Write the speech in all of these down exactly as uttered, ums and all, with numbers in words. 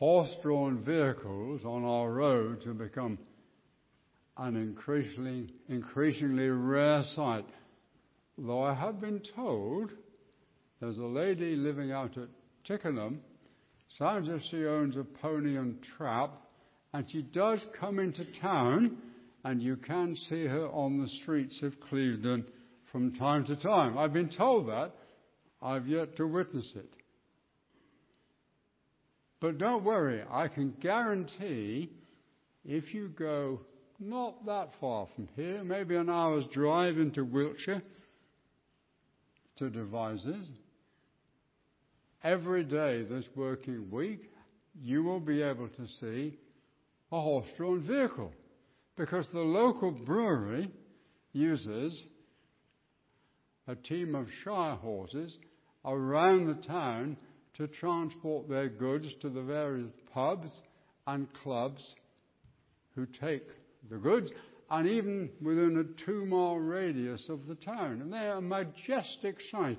horse-drawn vehicles on our roads have become an increasingly, increasingly rare sight. Though I have been told there's a lady living out at Tickenham, sounds as she owns a pony and trap, and she does come into town, and you can see her on the streets of Clevedon from time to time. I've been told that. I've yet to witness it. But don't worry, I can guarantee if you go not that far from here, maybe an hour's drive into Wiltshire to Devizes, every day this working week you will be able to see a horse-drawn vehicle, because the local brewery uses a team of shire horses around the town to transport their goods to the various pubs and clubs who take the goods, and even within a two-mile radius of the town. And they're a majestic sight.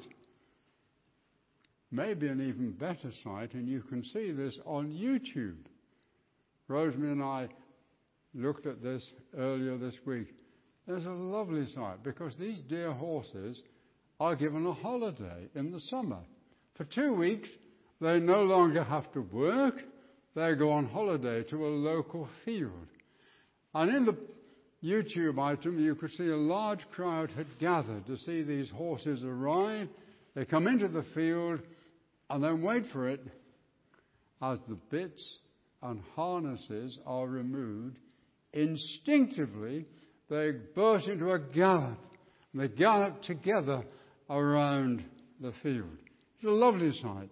Maybe an even better sight, and you can see this on YouTube. Rosemary and I looked at this earlier this week. There's a lovely sight, because these dear horses are given a holiday in the summer. For two weeks, they no longer have to work. They go on holiday to a local field. And in the YouTube item, you could see a large crowd had gathered to see these horses arrive. They come into the field and then wait for it as the bits and harnesses are removed. Instinctively, they burst into a gallop. And they gallop together around the field. It's a lovely sight.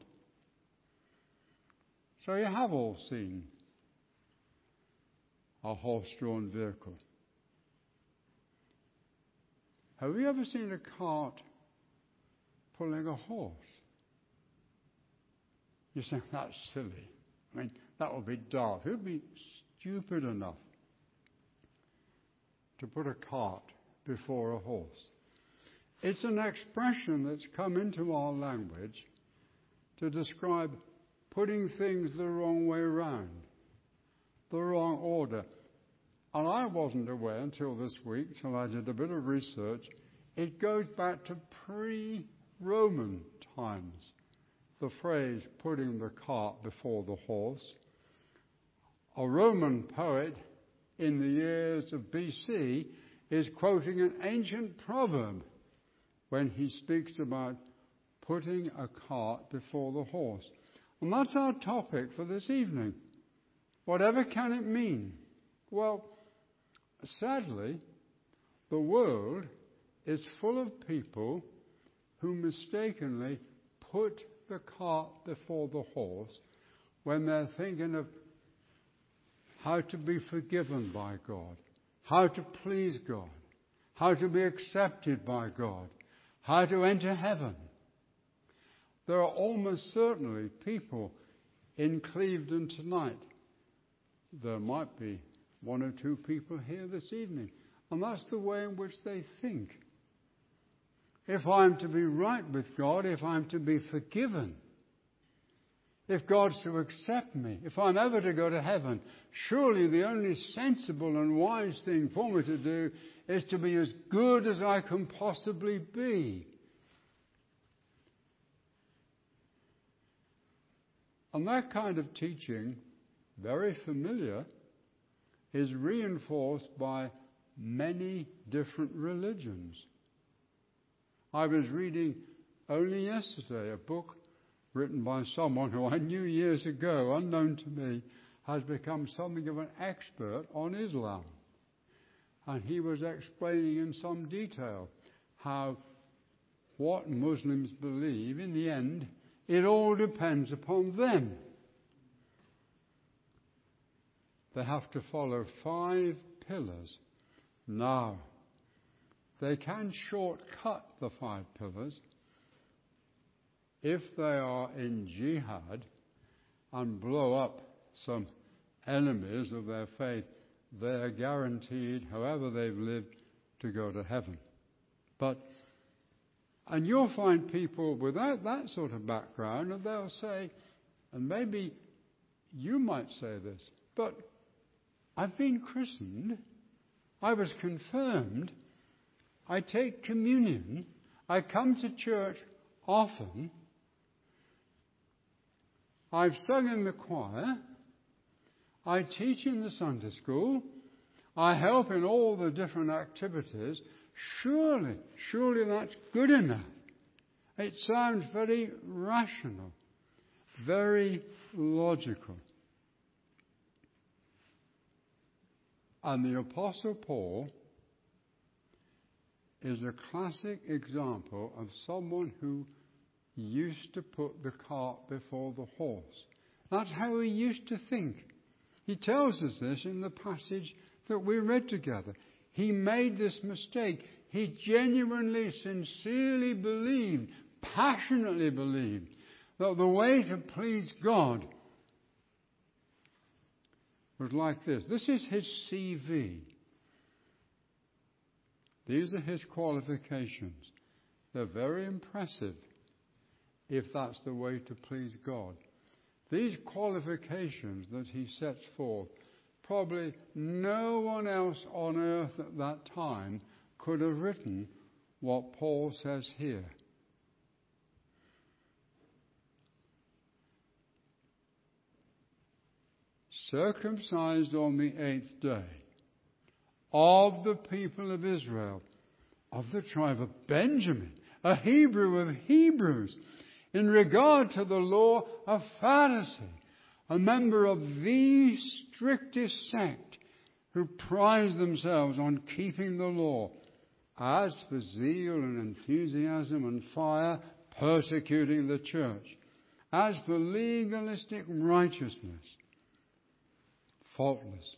So you have all seen a horse-drawn vehicle. Have you ever seen a cart pulling a horse? You say, that's silly. I mean, that would be daft. Who'd be stupid enough to put a cart before a horse? It's an expression that's come into our language to describe putting things the wrong way round, the wrong order. And I wasn't aware until this week, till I did a bit of research. It goes back to pre-Roman times, the phrase putting the cart before the horse. A Roman poet in the years of B C is quoting an ancient proverb when he speaks about putting a cart before the horse. And that's our topic for this evening. Whatever can it mean? Well, sadly, the world is full of people who mistakenly put the cart before the horse when they're thinking of how to be forgiven by God, how to please God, how to be accepted by God, how to enter heaven. There are almost certainly people in Clevedon tonight. There might be one or two people here this evening. And that's the way in which they think. If I'm to be right with God, if I'm to be forgiven, if God's to accept me, if I'm ever to go to heaven, surely the only sensible and wise thing for me to do is to be as good as I can possibly be. And that kind of teaching, very familiar, is reinforced by many different religions. I was reading only yesterday a book written by someone who I knew years ago, unknown to me, has become something of an expert on Islam. And he was explaining in some detail how what Muslims believe, in the end, it all depends upon them. They have to follow five pillars. Now, they can shortcut the five pillars. If they are in jihad and blow up some enemies of their faith, they are guaranteed, however they've lived, to go to heaven. But, and you'll find people without that sort of background, and they'll say, and maybe you might say this, but I've been christened, I was confirmed, I take communion, I come to church often, I've sung in the choir, I teach in the Sunday school, I help in all the different activities. Surely, surely that's good enough. It sounds very rational, very logical. And the Apostle Paul is a classic example of someone who used to put the cart before the horse. That's how he used to think. He tells us this in the passage that we read together. He made this mistake. He genuinely, sincerely believed, passionately believed, that the way to please God was like this. This is his C V. These are his qualifications. They're very impressive if that's the way to please God. These qualifications that he sets forth, probably no one else on earth at that time could have written what Paul says here. Circumcised on the eighth day, of the people of Israel, of the tribe of Benjamin, a Hebrew of Hebrews, in regard to the law, a Pharisee, a member of the strictest sect, who prize themselves on keeping the law, as for zeal and enthusiasm and fire, persecuting the church, as for legalistic righteousness, faultless.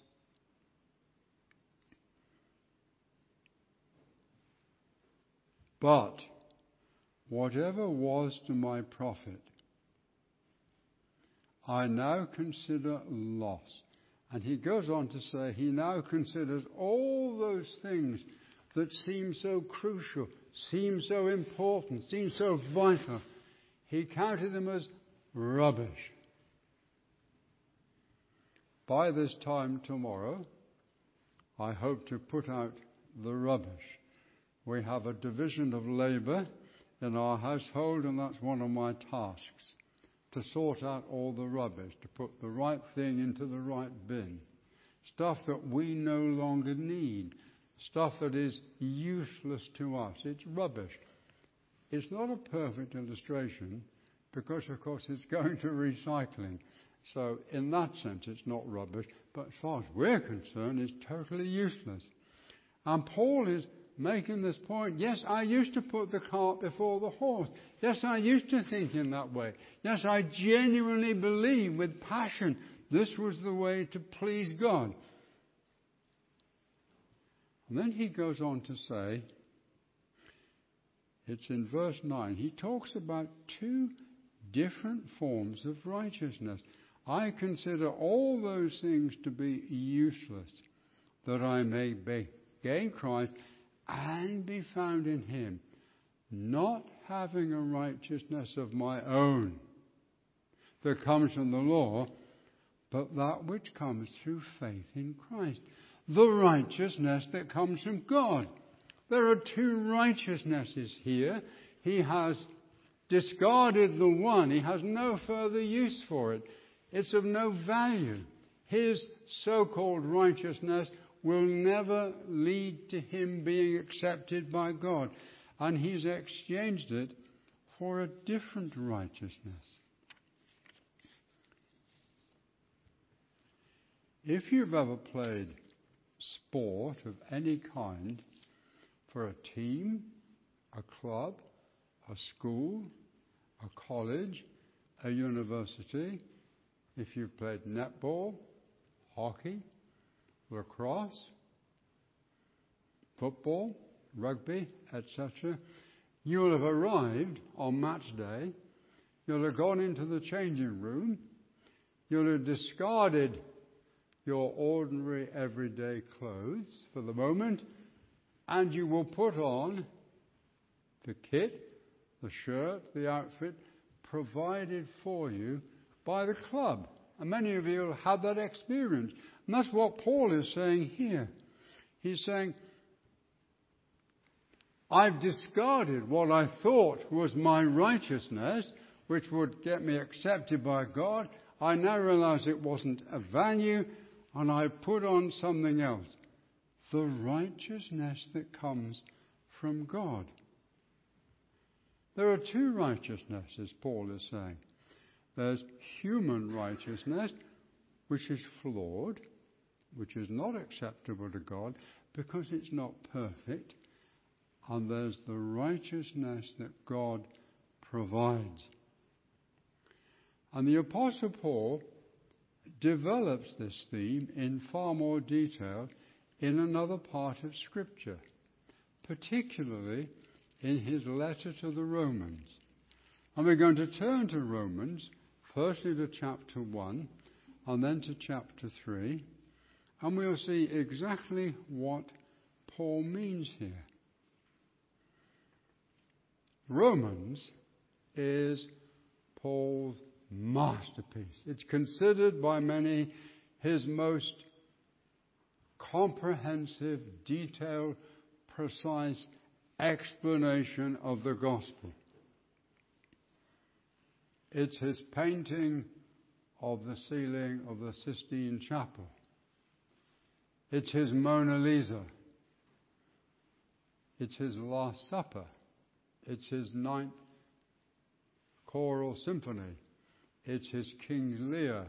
But whatever was to my profit, I now consider loss. And he goes on to say he now considers all those things that seem so crucial, seem so important, seem so vital. He counted them as rubbish. By this time tomorrow, I hope to put out the rubbish. We have a division of labour in our household, and that's one of my tasks, to sort out all the rubbish, to put the right thing into the right bin. Stuff that we no longer need, stuff that is useless to us. It's rubbish. It's not a perfect illustration because, of course, it's going to recycling. So in that sense, it's not rubbish, but as far as we're concerned, it's totally useless. And Paul is making this point. Yes, I used to put the cart before the horse. Yes, I used to think in that way. Yes, I genuinely believe with passion this was the way to please God. And then he goes on to say, it's in verse nine, he talks about two different forms of righteousness. I consider all those things to be useless, that I may gain Christ and be found in him, not having a righteousness of my own that comes from the law, but that which comes through faith in Christ. The righteousness that comes from God. There are two righteousnesses here. He has discarded the one. He has no further use for it. It's of no value. His so-called righteousness will never lead to him being accepted by God. And he's exchanged it for a different righteousness. If you've ever played sport of any kind for a team, a club, a school, a college, a university, if you've played netball, hockey, lacrosse, football, rugby, et cetera, you'll have arrived on match day, you'll have gone into the changing room, you'll have discarded your ordinary everyday clothes for the moment, and you will put on the kit, the shirt, the outfit provided for you by the club, And many of you will have that experience. And that's what Paul is saying here. He's saying, I've discarded what I thought was my righteousness, which would get me accepted by God. I now realize it wasn't a value, and I put on something else. The righteousness that comes from God. There are two righteousnesses, Paul is saying. There's human righteousness, which is flawed, which is not acceptable to God because it's not perfect. And there's the righteousness that God provides. And the Apostle Paul develops this theme in far more detail in another part of Scripture, particularly in his letter to the Romans. And we're going to turn to Romans, firstly to chapter one, and then to chapter three, and we'll see exactly what Paul means here. Romans is Paul's masterpiece. It's considered by many his most comprehensive, detailed, precise explanation of the gospel. It's his painting of the ceiling of the Sistine Chapel. It's his Mona Lisa. It's his Last Supper. It's his Ninth Choral Symphony. It's his King Lear.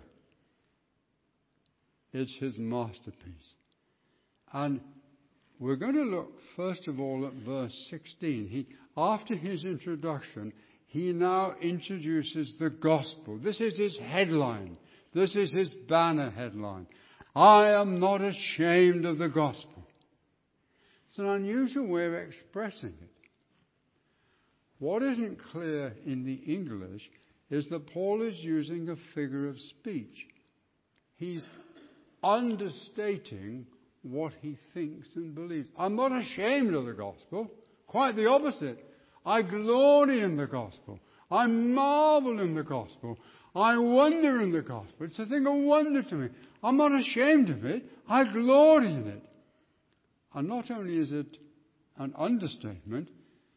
It's his masterpiece. And we're going to look first of all at verse sixteen. He, after his introduction, he now introduces the gospel. This is his headline. This is his banner headline. I am not ashamed of the gospel. It's an unusual way of expressing it. What isn't clear in the English is that Paul is using a figure of speech. He's understating what he thinks and believes. I'm not ashamed of the gospel. Quite the opposite. I glory in the gospel. I marvel in the gospel. I wonder in the gospel. It's a thing of wonder to me. I'm not ashamed of it. I glory in it. And not only is it an understatement,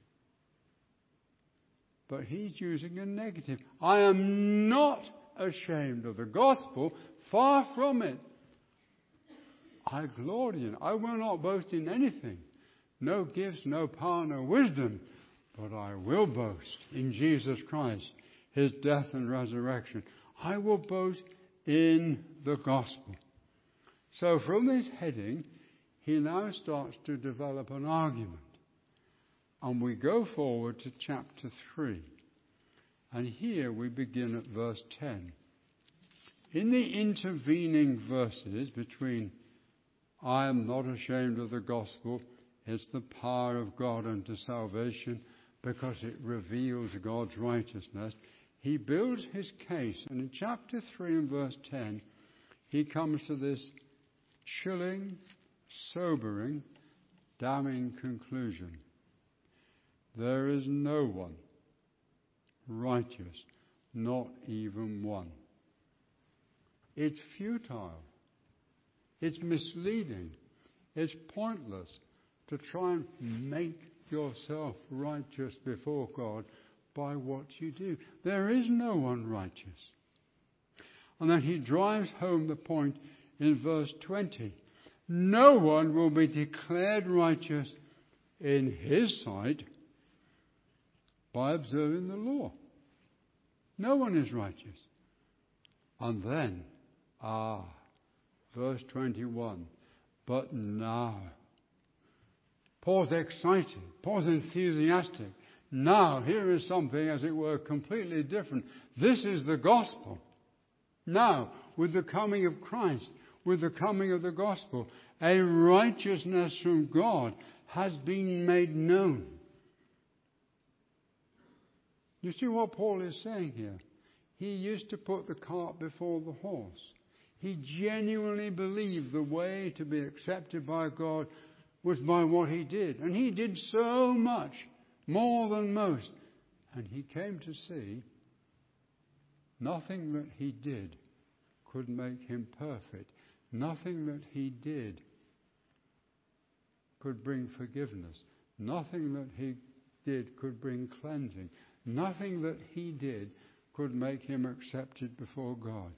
but he's using a negative. I am not ashamed of the gospel. Far from it. I glory in it. I will not boast in anything. No gifts, no power, no wisdom. But I will boast in Jesus Christ, his death and resurrection. I will boast in the gospel. So from this heading, he now starts to develop an argument. And we go forward to chapter three. And here we begin at verse ten. In the intervening verses between I am not ashamed of the gospel, it's the power of God unto salvation because it reveals God's righteousness, he builds his case. And in chapter three and verse ten, he comes to this chilling, sobering, damning conclusion. There is no one righteous, not even one. It's futile. It's misleading. It's pointless to try and make yourself righteous before God by what you do. There is no one righteous. And then he drives home the point in verse twenty. No one will be declared righteous in his sight by observing the law. No one is righteous. And then, ah, verse twenty-one, but now. Paul's excited. Paul's enthusiastic. Now, here is something, as it were, completely different. This is the gospel. Now, with the coming of Christ, with the coming of the gospel, a righteousness from God has been made known. You see what Paul is saying here? He used to put the cart before the horse. He genuinely believed the way to be accepted by God was by what he did. And he did so much, more than most. And he came to see nothing that he did could make him perfect. Nothing that he did could bring forgiveness. Nothing that he did could bring cleansing. Nothing that he did could make him accepted before God.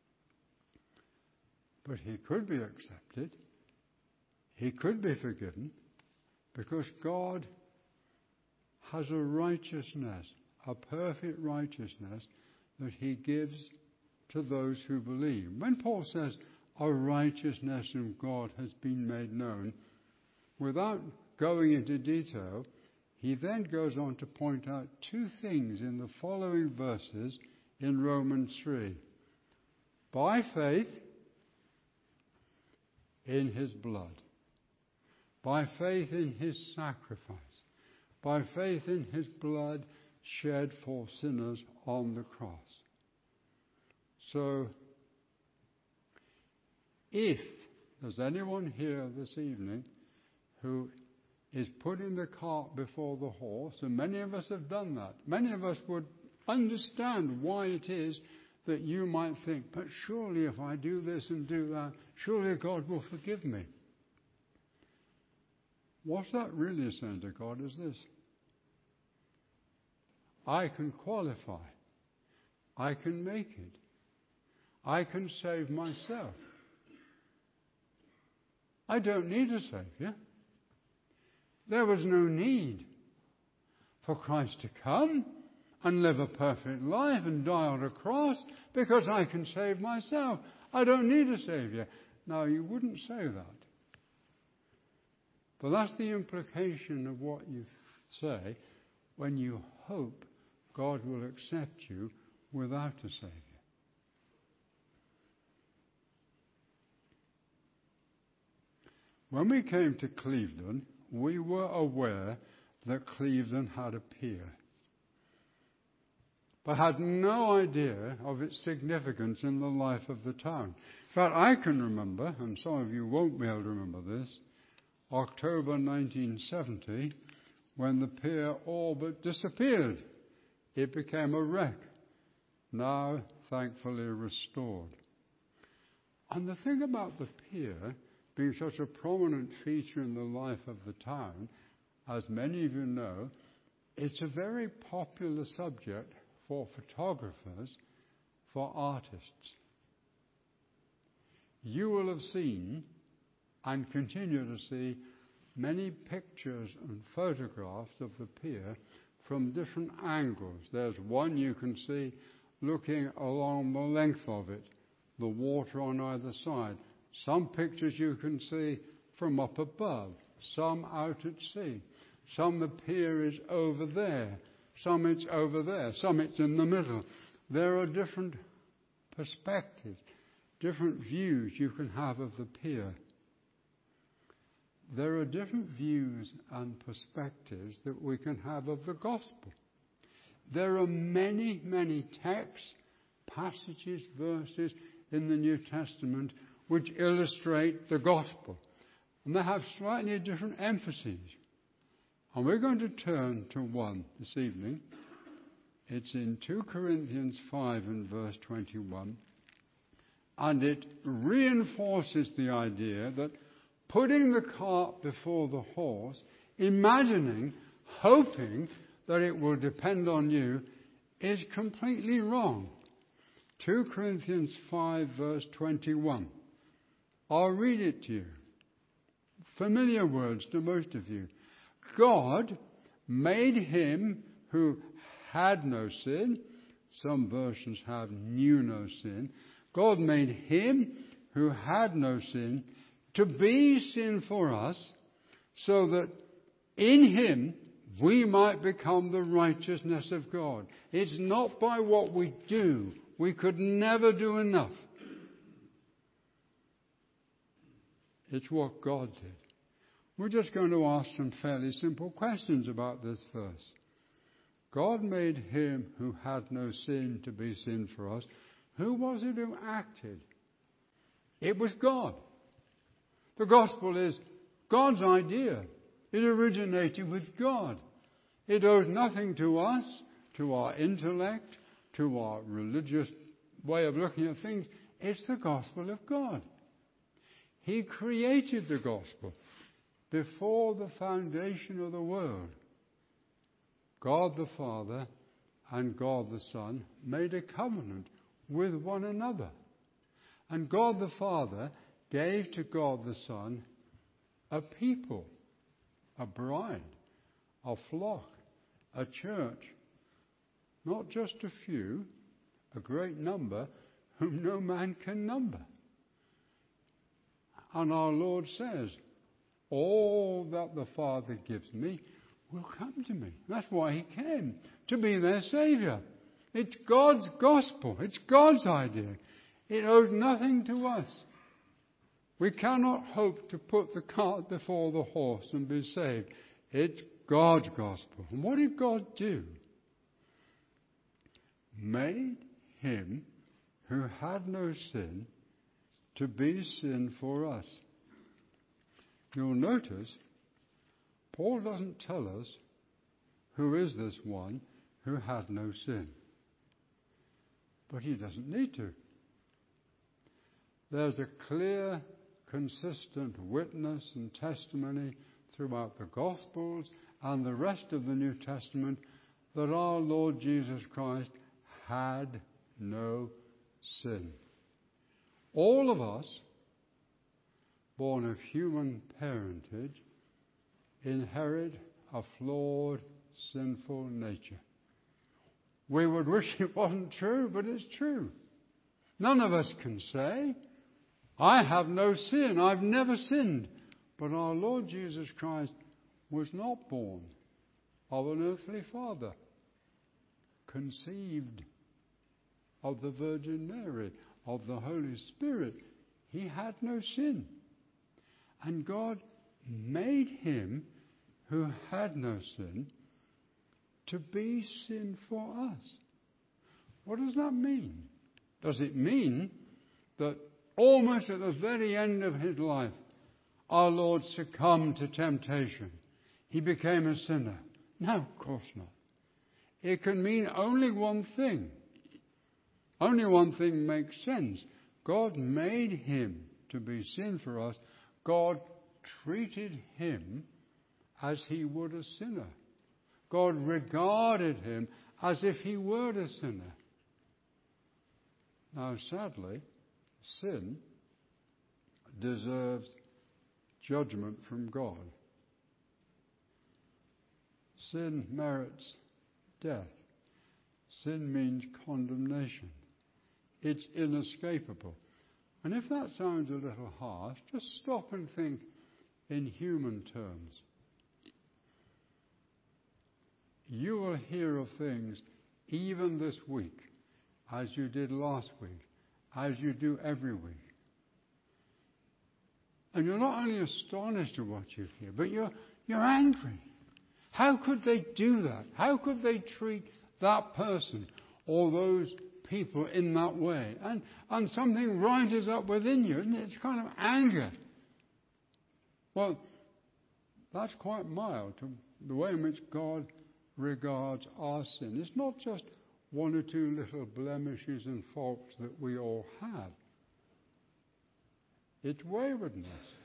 But he could be accepted. He could be forgiven because God has a righteousness, a perfect righteousness that he gives to those who believe. When Paul says a righteousness of God has been made known, without going into detail, he then goes on to point out two things in the following verses in Romans three. By faith in his blood, by faith in his sacrifice, by faith in his blood shed for sinners on the cross. So, if there's anyone here this evening who is putting the cart before the horse, and many of us have done that, many of us would understand why it is that you might think, but surely if I do this and do that, surely God will forgive me. What's that really saying to God is this: I can qualify. I can make it. I can save myself. I don't need a Saviour. There was no need for Christ to come and live a perfect life and die on a cross because I can save myself. I don't need a Saviour. Now, you wouldn't say that. But that's the implication of what you say when you hope God will accept you without a Saviour. When we came to Clevedon, we were aware that Clevedon had a pier, but had no idea of its significance in the life of the town. In fact, I can remember, and some of you won't be able to remember this, October nineteen seventy, when the pier all but disappeared. It became a wreck, now thankfully restored. And the thing about the pier being such a prominent feature in the life of the town, as many of you know, it's a very popular subject for photographers, for artists. You will have seen and continue to see many pictures and photographs of the pier from different angles. There's one you can see looking along the length of it, the water on either side. Some pictures you can see from up above, some out at sea. Some the pier is over there, some it's over there, some it's in the middle. There are different perspectives, different views you can have of the pier. There are different views and perspectives that we can have of the gospel. There are many, many texts, passages, verses in the New Testament which illustrate the gospel. And they have slightly different emphases. And we're going to turn to one this evening. It's in two Corinthians five and verse twenty-one. And it reinforces the idea that putting the cart before the horse, imagining, hoping that it will depend on you, is completely wrong. two Corinthians five verse twenty-one. I'll read it to you. Familiar words to most of you. God made him who had no sin. Some versions have knew no sin. God made him who had no sin to be sin for us, so that in him we might become the righteousness of God. It's not by what we do. We could never do enough. It's what God did. We're just going to ask some fairly simple questions about this verse. God made him who had no sin to be sin for us. Who was it who acted? It was God. The gospel is God's idea. It originated with God. It owes nothing to us, to our intellect, to our religious way of looking at things. It's the gospel of God. He created the gospel before the foundation of the world. God the Father and God the Son made a covenant with one another. And God the Father gave to God the Son a people, a bride, a flock, a church. Not just a few, a great number, whom no man can number. And our Lord says, all that the Father gives me will come to me. That's why he came, to be their Saviour. It's God's gospel. It's God's idea. It owes nothing to us. We cannot hope to put the cart before the horse and be saved. It's God's gospel. And what did God do? Made him who had no sin to be sin for us. You'll notice Paul doesn't tell us who is this one who had no sin. But he doesn't need to. There's a clear, consistent witness and testimony throughout the Gospels and the rest of the New Testament that our Lord Jesus Christ had no sin. All of us, born of human parentage, inherit a flawed, sinful nature. We would wish it wasn't true, but it's true. None of us can say, I have no sin, I've never sinned. But our Lord Jesus Christ was not born of an earthly father, conceived of the Virgin Mary, of the Holy Spirit. He had no sin. And God made him who had no sin to be sin for us. What does that mean? Does it mean that almost at the very end of his life, our Lord succumbed to temptation? He became a sinner? No, of course not. It can mean only one thing. Only one thing makes sense. God made him to be sin for us. God treated him as he would a sinner. God regarded him as if he were a sinner. Now, sadly, sin deserves judgment from God. Sin merits death. Sin means condemnation. It's inescapable. And if that sounds a little harsh, just stop and think in human terms. You will hear of things even this week, as you did last week, as you do every week. And you're not only astonished at what you hear, but you're, you're angry. How could they do that? How could they treat that person or those people in that way? And, and something rises up within you, and it's kind of anger. Well, that's quite mild to the way in which God regards our sin. It's not just one or two little blemishes and faults that we all have. It's waywardness.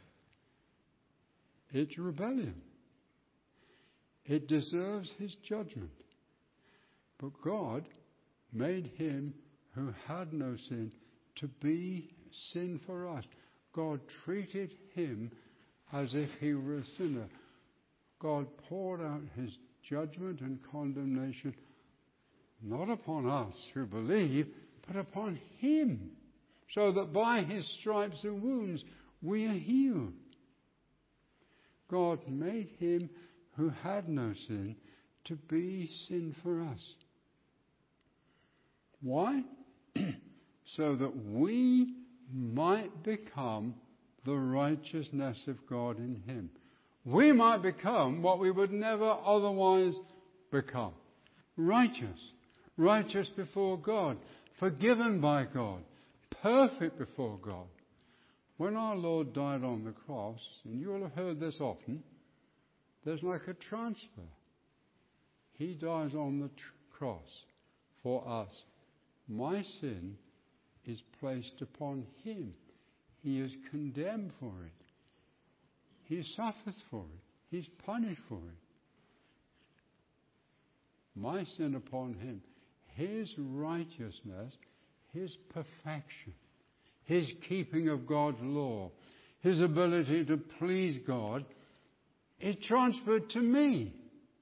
It's rebellion. It deserves his judgment. But God made him who had no sin to be sin for us. God treated him as if he were a sinner. God poured out his judgment and condemnation not upon us who believe, but upon him, so that by his stripes and wounds we are healed. God made him who had no sin to be sin for us. Why? So that we might become the righteousness of God in him. We might become what we would never otherwise become. Righteous. Righteous before God. Forgiven by God. Perfect before God. When our Lord died on the cross, and you will have heard this often, there's like a transfer. He dies on the tr- cross for us. My sin is placed upon him. He is condemned for it. He suffers for it. He's punished for it. My sin upon him. His righteousness, his perfection, his keeping of God's law, his ability to please God is transferred to me.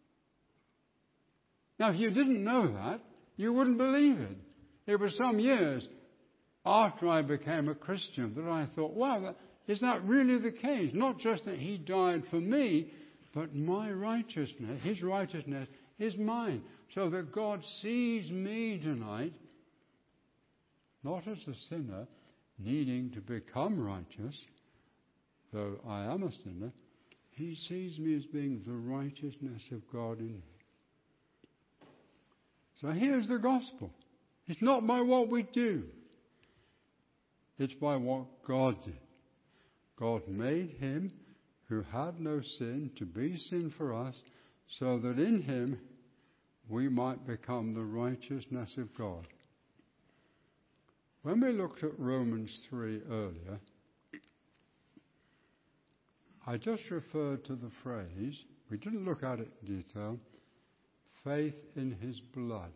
Now, if you didn't know that, you wouldn't believe it. It was some years after I became a Christian that I thought, wow, that, is that really the case? Not just that he died for me, but my righteousness, his righteousness is mine. So that God sees me tonight, not as a sinner needing to become righteous, though I am a sinner, he sees me as being the righteousness of God in me. So here's the gospel. It's not by what we do. It's by what God did. God made him who had no sin to be sin for us, so that in him we might become the righteousness of God. When we looked at Romans three earlier, I just referred to the phrase, we didn't look at it in detail, faith in his blood.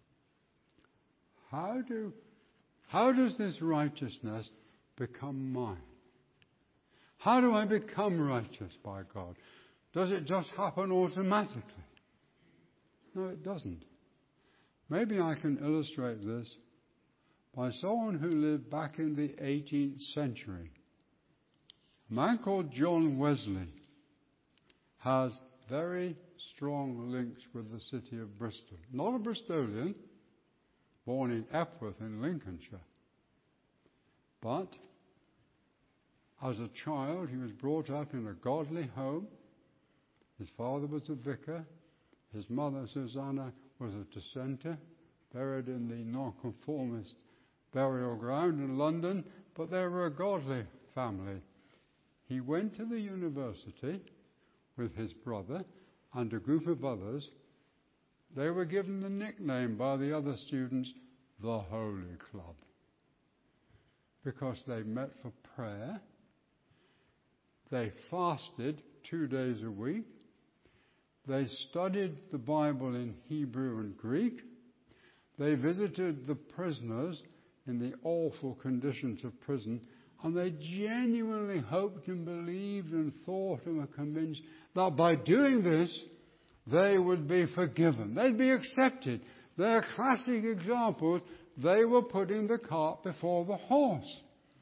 How do, how does this righteousness become mine? How do I become righteous by God? Does it just happen automatically? No, it doesn't. Maybe I can illustrate this by someone who lived back in the eighteenth century. A man called John Wesley has very strong links with the city of Bristol. Not a Bristolian, born in Epworth in Lincolnshire. But as a child, he was brought up in a godly home. His father was a vicar. His mother, Susanna, was a dissenter, buried in the nonconformist burial ground in London, but they were a godly family. He went to the university with his brother and a group of others. They were given the nickname by the other students, the Holy Club, because they met for prayer. They fasted two days a week. They studied the Bible in Hebrew and Greek. They visited the prisoners in the awful conditions of prison, and they genuinely hoped and believed and thought and were convinced that by doing this, they would be forgiven. They'd be accepted. They're classic examples. They were putting the cart before the horse.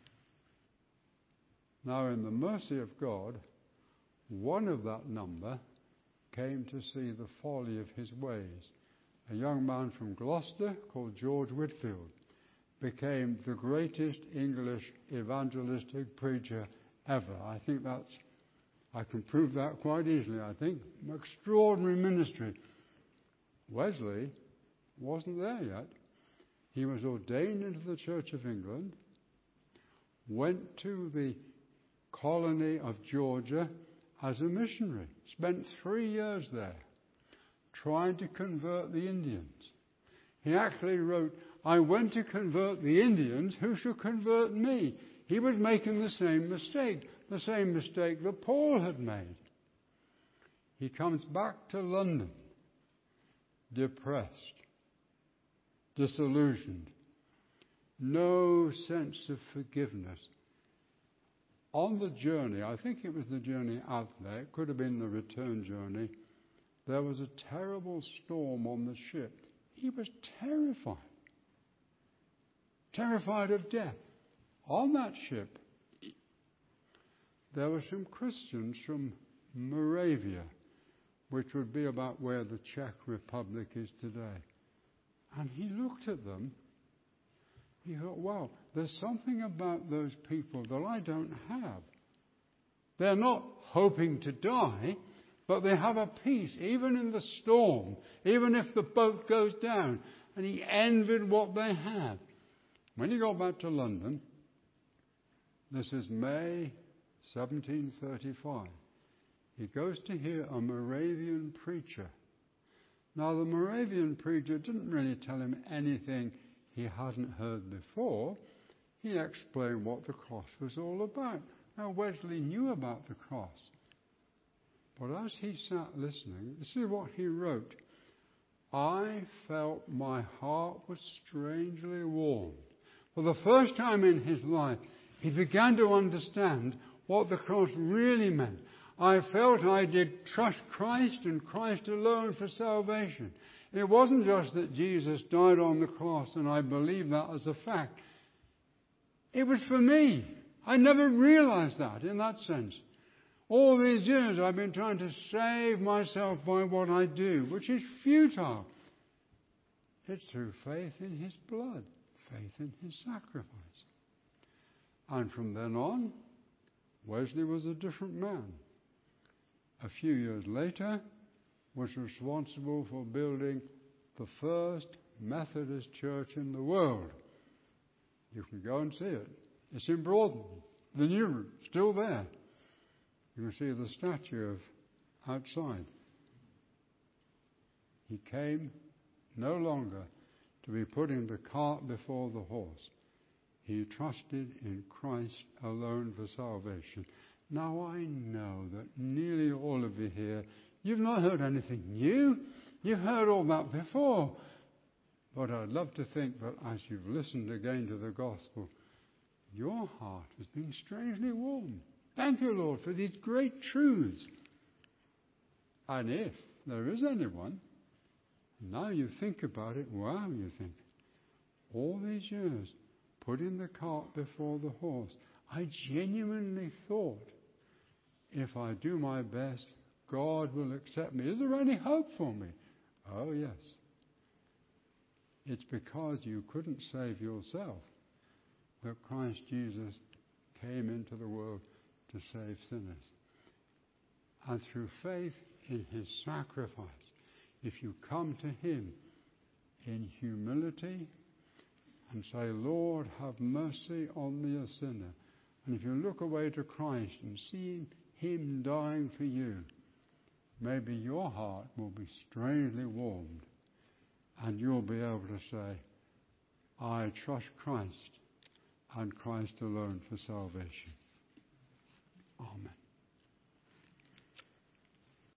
Now, in the mercy of God, one of that number came to see the folly of his ways. A young man from Gloucester called George Whitfield became the greatest English evangelistic preacher ever. I think that's, I can prove that quite easily, I think. Extraordinary ministry. Wesley wasn't there yet. He was ordained into the Church of England, went to the colony of Georgia as a missionary, spent three years there trying to convert the Indians. He actually wrote, I went to convert the Indians, who shall convert me? He was making the same mistake, the same mistake that Paul had made. He comes back to London, depressed, disillusioned, no sense of forgiveness. On the journey, I think it was the journey out there, it could have been the return journey, there was a terrible storm on the ship. He was terrified. Terrified of death. On that ship, there were some Christians from Moravia, which would be about where the Czech Republic is today. And he looked at them. He thought, wow, there's something about those people that I don't have. They're not hoping to die, but they have a peace, even in the storm, even if the boat goes down. And he envied what they had. When he got back to London, this is May seventeen thirty-five, he goes to hear a Moravian preacher. Now, the Moravian preacher didn't really tell him anything he hadn't heard before. he explained what the cross was all about. Now, Wesley knew about the cross. But as he sat listening, this is what he wrote. I felt my heart was strangely warmed. For the first time in his life, he began to understand what the cross really meant. I felt I did trust Christ and Christ alone for salvation. It wasn't just that Jesus died on the cross and I believe that as a fact. It was for me. I never realized that in that sense. All these years I've been trying to save myself by what I do, which is futile. It's through faith in his blood, faith in his sacrifice. And from then on, Wesley was a different man. A few years later, was responsible for building the first Methodist church in the world. You can go and see it. It's in Broadmoor, the new room, still there. You can see the statue of outside. He came no longer to be putting the cart before the horse. He trusted in Christ alone for salvation. Now I know that nearly all of you here, you've not heard anything new. You've heard all that before. But I'd love to think that as you've listened again to the gospel, your heart has been strangely warmed. Thank you, Lord, for these great truths. And if there is anyone, now you think about it, wow, you think, all these years, putting the cart before the horse, I genuinely thought, if I do my best, God will accept me. Is there any hope for me? Oh, yes. It's because you couldn't save yourself that Christ Jesus came into the world to save sinners. And through faith in his sacrifice, if you come to him in humility and say, Lord, have mercy on me, a sinner, and if you look away to Christ and see him dying for you, maybe your heart will be strangely warmed and you'll be able to say, I trust Christ and Christ alone for salvation. Amen.